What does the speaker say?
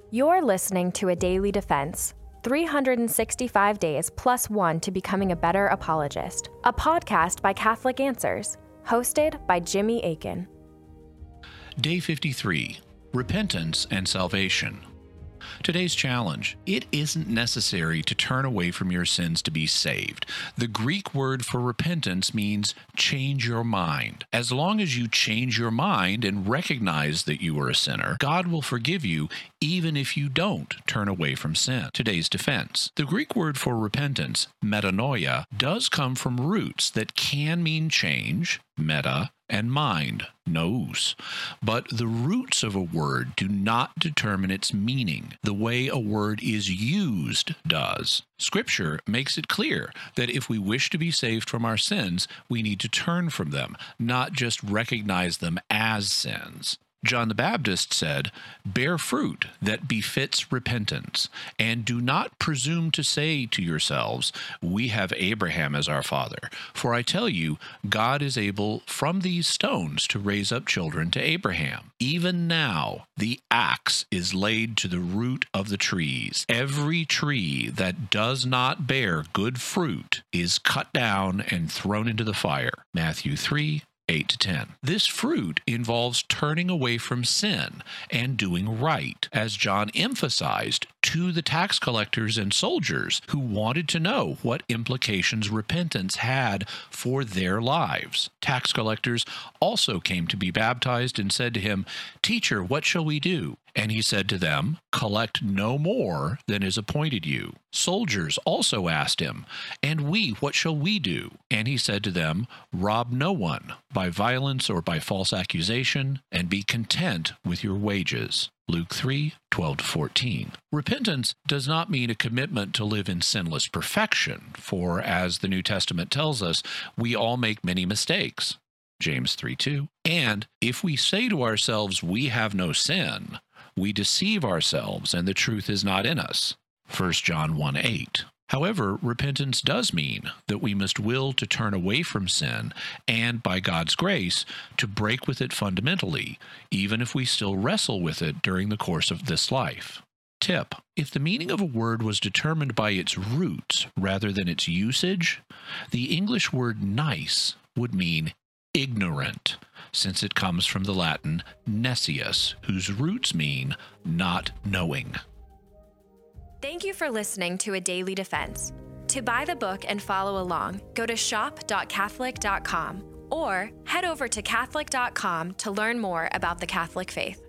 You're listening to A Daily Defense, 365 days plus one to becoming a better apologist, a podcast by Catholic Answers, hosted by Jimmy Akin. Day 53, Repentance and Salvation. Today's challenge: it isn't necessary to turn away from your sins to be saved. The Greek word for repentance means change your mind. As long as you change your mind and recognize that you are a sinner, God will forgive you even if you don't turn away from sin. Today's defense: the Greek word for repentance, metanoia, does come from roots that can mean change, meta, and mind, nous. But the roots of a word do not determine its meaning. The way a word is used does. Scripture makes it clear that if we wish to be saved from our sins, we need to turn from them, not just recognize them as sins. John the Baptist said, "Bear fruit that befits repentance, and do not presume to say to yourselves, 'We have Abraham as our father.' For I tell you, God is able from these stones to raise up children to Abraham. Even now, the axe is laid to the root of the trees. Every tree that does not bear good fruit is cut down and thrown into the fire." Matthew 3:8-10. This fruit involves turning away from sin and doing right, as John emphasized to the tax collectors and soldiers who wanted to know what implications repentance had for their lives. Tax collectors also came to be baptized and said to him, "Teacher, what shall we do?" And he said to them, "Collect no more than is appointed you." Soldiers also asked him, "And we, what shall we do?" And he said to them, "Rob no one by violence or by false accusation, and be content with your wages." Luke 3:12-14. Repentance does not mean a commitment to live in sinless perfection, for as the New Testament tells us, we all make many mistakes. James 3:2. And if we say to ourselves, "We have no sin," we deceive ourselves and the truth is not in us. 1 John 1:8. However, repentance does mean that we must will to turn away from sin and, by God's grace, to break with it fundamentally, even if we still wrestle with it during the course of this life. Tip: if the meaning of a word was determined by its roots rather than its usage, the English word nice would mean ignorant, since it comes from the Latin nescius, whose roots mean not knowing. Thank you for listening to A Daily Defense. To buy the book and follow along, go to shop.catholic.com or head over to catholic.com to learn more about the Catholic faith.